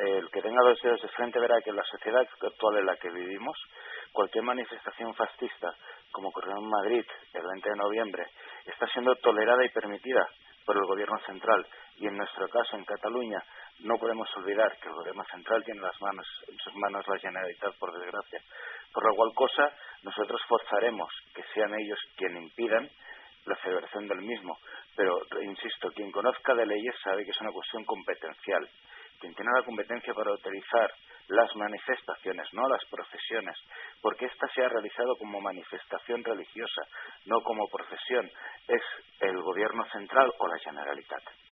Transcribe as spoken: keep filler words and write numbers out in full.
el que tenga dos dedos de frente verá que en la sociedad actual en la que vivimos, cualquier manifestación fascista, como ocurrió en Madrid el veinte de noviembre, está siendo tolerada y permitida por el gobierno central. Y en nuestro caso, en Cataluña, no podemos olvidar que el gobierno central tiene las manos, en sus manos la Generalitat, por desgracia. Por lo cual cosa, nosotros forzaremos que sean ellos quienes impidan la celebración del mismo. Pero, insisto, quien conozca de leyes sabe que es una cuestión competencial. Quien tiene la competencia para autorizar las manifestaciones, no las procesiones, porque ésta se ha realizado como manifestación religiosa, no como procesión, es el gobierno central o la Generalitat.